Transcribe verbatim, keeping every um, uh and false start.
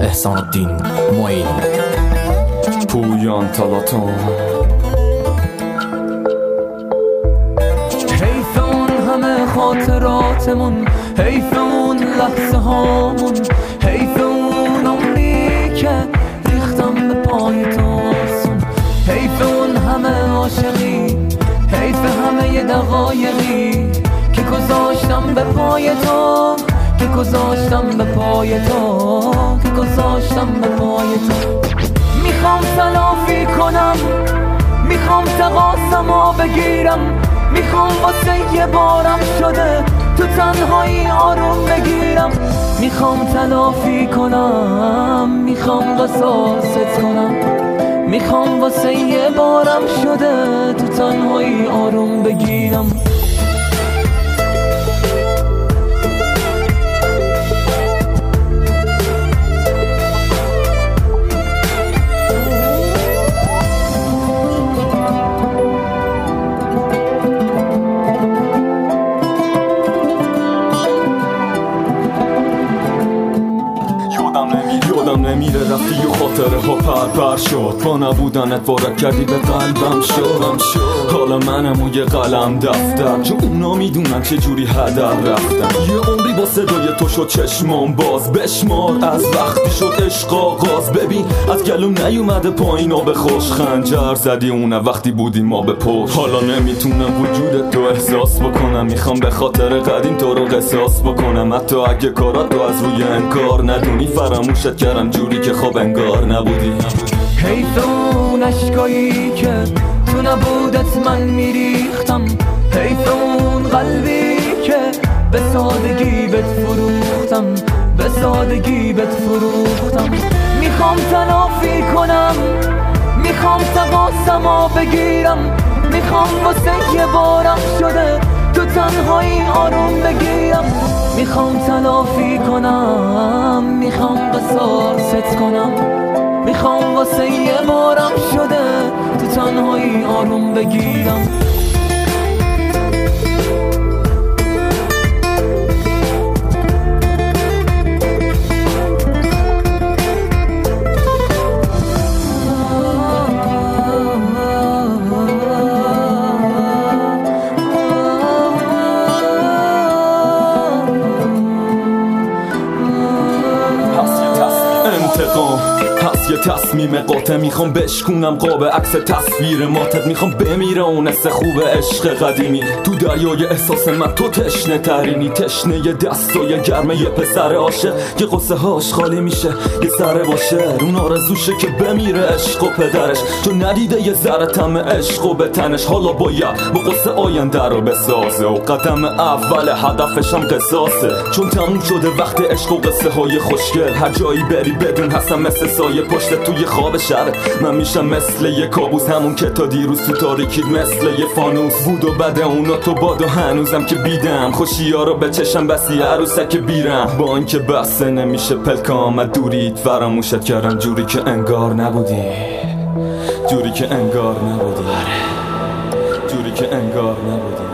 احسان الدین معین. پویان تلاتون. حیف اون همه خاطراتمون، حیف اون لحظه هامون، حیف اون عمری که ریختم به پای تو آسون، حیف اون همه عاشقی، حیف همه دقایقی که گذاشتم به پای تو، که گذاشتم به پای تو، که گذاشتم به پای تو. میخوام تلافی کنم، میخوام تقاسمو بگیرم، میخوام واسه یه بارم شده تو تنهایی آروم بگیرم، میخوام تلافی کنم، میخوام قصاصت کنم، میخوام واسه یه بارم شده تو تنهایی آروم بگیرم. یادم نمیره رفتی و خاطره ها پر پر شد، با نبودنت وارد کردی به قلبم شد. حالا منم و یه قلم دفتر، چون اونا میدونن چه جوری هدر رفتم. یه عمری با صدای تو شد چشمام باز، بشمار از وقتی شد عشق آغاز. ببین از گلوم نیومده پایین آب خوش، خنجر زدی اونه وقتی بودیم ما به پشت. حالا نمیتونم وجودت تو احساس بکنم، میخوام به خاطر قدیم تو رو قصاص بکنم. حتی اگه کارات تو از روی انکار ندونی، فراموشت کردم جوری که خواب انگار نبودی. حیف اون عشقایی که تو نبودت من میریختم، حیف اون قلبی که به سادگی بهت فروختم، به سادگی بهت فروختم. میخوام تلافی کنم، میخوام تقاسمو بگیرم، میخوام واسه یه بارم شده تو تنهایی آروم بگیرم، میخوام تلافی کنم، میخوام قصاصت کنم، میخوام واسه یه بارم شده تو تنهایی آروم بگیرم. انتقام پس یه تصمیم قاطع، میخوام بشکونم قاب عکس تصویر ماتت. میخوام بمیره اون حس خوب عشق قدیمی، تو دریای احساس من تو تشنه ترینی، تشنه یه دستای گرمه یه پسر عاشق که قصه هاش خالی میشه یه سره باشه. اون آرزوشه که بمیره عشق و پدرش، چون ندیده یه ذره طعم عشق و به تنش. حالا باید با قصه آینده رو بسازه و قدم اول هدفش هم قصاصه، چون تموم شده وقت عشق و قصه های خوشگل. هر جایی بری بدون هستم مثل سایه پشت توی خواب شهر، من میشم مثل یه کابوس، همون که تا دیروز تو تاریکید مثل یه فانوس بود و بعد اونا تو باد و هنوزم که بیدم خوشی ها رو به چشم بسی عروسک بیرم. با اینکه بسته نمیشه پلک آمد دورید، فراموشت کردم جوری که انگار نبودی، جوری که انگار نبودی، جوری که انگار نبودی.